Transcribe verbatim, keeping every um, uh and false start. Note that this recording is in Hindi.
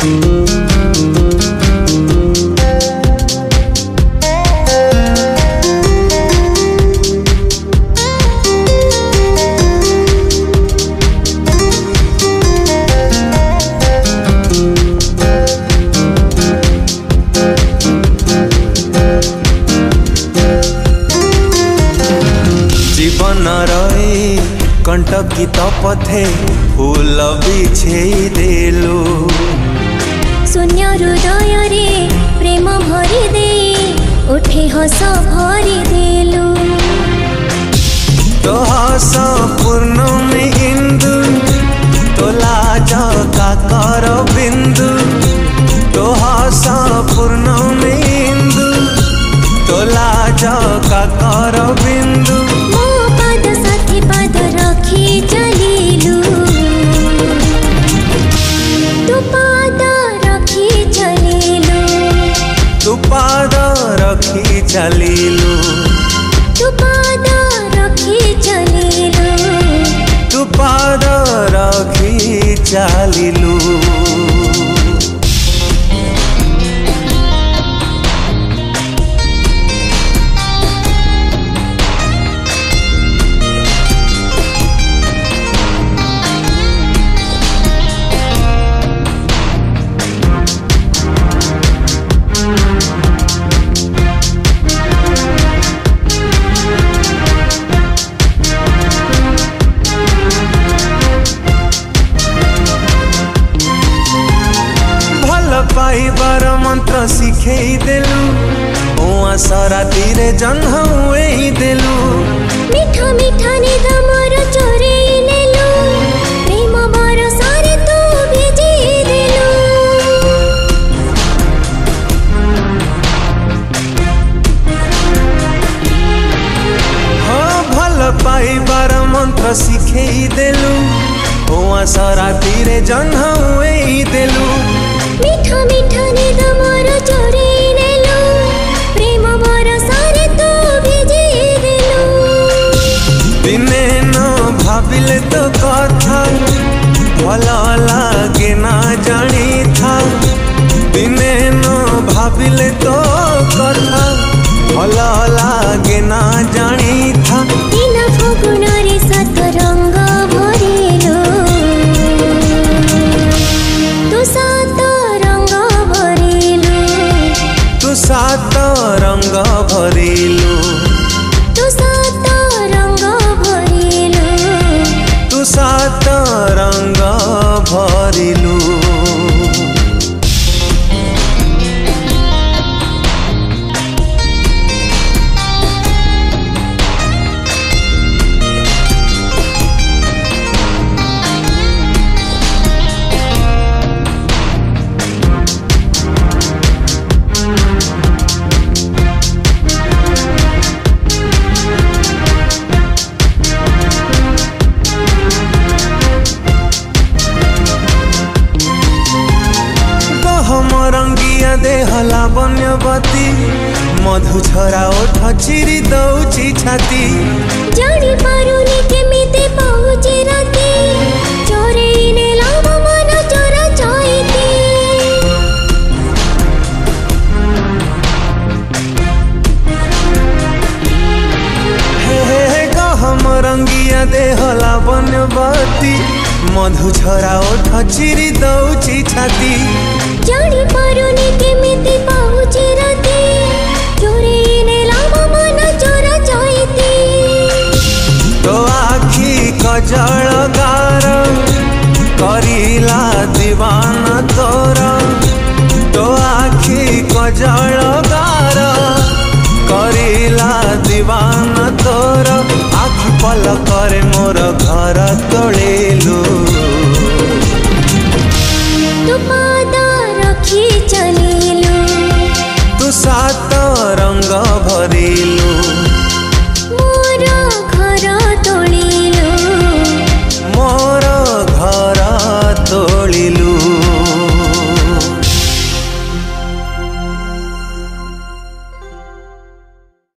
कंटकित पथे फूल बिछे देलु शून्य हृदय रे प्रेम भरी दे उठे हस भरी देलु तो हस पूर्णमी इंदु तो लाज काकर बिंदु तो हस पूर्णमी इंदु तो लाज काकर बिंदु चलिलु तू पाद रखी चलिलु तू पाद रखी चलिलु तू पाद रखी चलिलु तू पाद रखी चलिलु पाइबार मंत्र शिखई देलु ओआ सारा तीरे जन्ह हुई देलु मीठा मीठा निद मोर चोरई नेलु प्रेम बरसारे तू भेजी देलु हाँ भल पाइबार मंत्र शिखई देलु ओआ सारा तीरे जन्ह हुई देलु मीठा मीठा निद मोर चोरई नेलु प्रेम बरसारे तू भेजी देलु दिने न भाबिले तो कथा भल लागे ना जानी था दिने न भाबिले तो कथा भल लागे ना जानी था दिन फगुन रे सत रंग भरिलु तू सात सात रंग भरिलु तू सात रंग भरिलु तू सात रंग भरिलु रंगिया देहला वन्यवती मधु झरा ओठ चिरी दौची छाती जानी पारुनी केमिते पहुँचे राती चोरई नेला मन चोरा चाहती हे हे गहम रंगिया देहला वन्यवती मधु झरा ओठ चिरी दौची छाती जानी पारुनी केमिते पहुँचे राती चोरई नेला मन चोरा चाहती तो आखी कजल गार करिला दीवाना तोरा तो आखी कजल गार करिला दीवाना तोरा आखि पलक रे मोर घर तोड़े